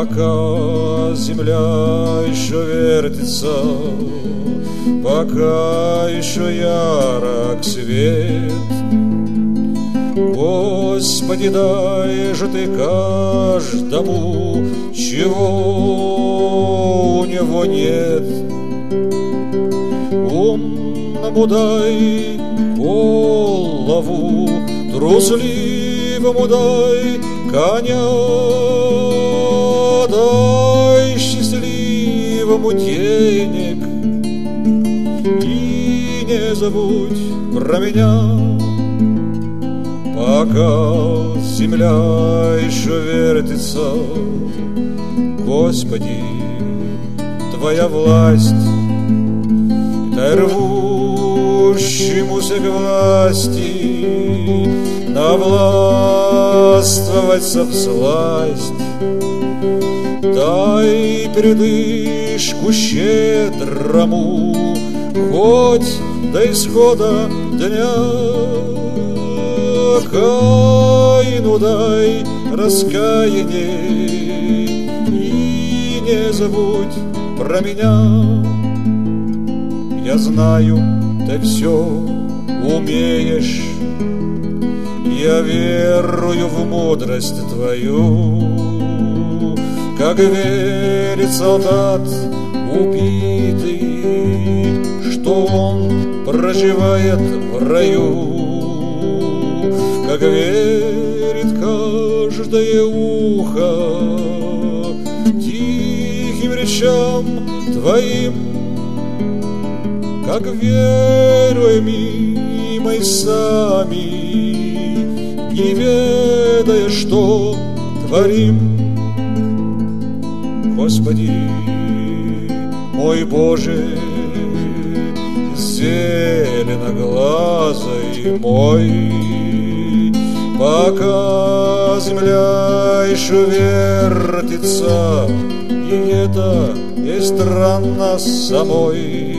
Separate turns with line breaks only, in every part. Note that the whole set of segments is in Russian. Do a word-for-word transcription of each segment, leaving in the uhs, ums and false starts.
Пока земля еще вертится, пока еще ярок свет, Господи, дай же Ты каждому, чего у него нет. Умному дай голову, трусливому дай коня, дай счастливому денег и не забудь про меня. Пока земля еще вертится, Господи, Твоя власть, дай рвущемуся к власти навластвоваться всласть, дай передышку щедрому хоть до исхода дня. Каину дай раскаяние и не забудь про меня. Я знаю, ты все умеешь, я верую в мудрость Твою, как верит солдат убитый, что он проживает в раю, как верит каждое ухо тихим речам Твоим, как веруем и мы сами, не ведая, что творим. Господи, мой Боже, зеленоглазый мой, пока земля еще вертится, и это есть странно самой,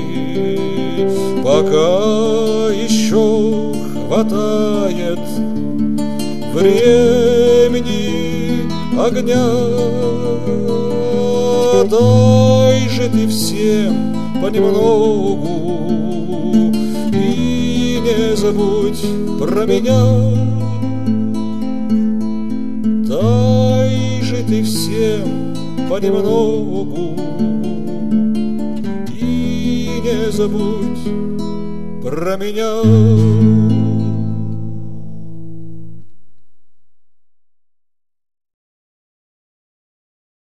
пока еще хватает времени, огня, дай же Ты всем понемногу и не забудь про меня. Дай же Ты всем понемногу и не забудь про меня.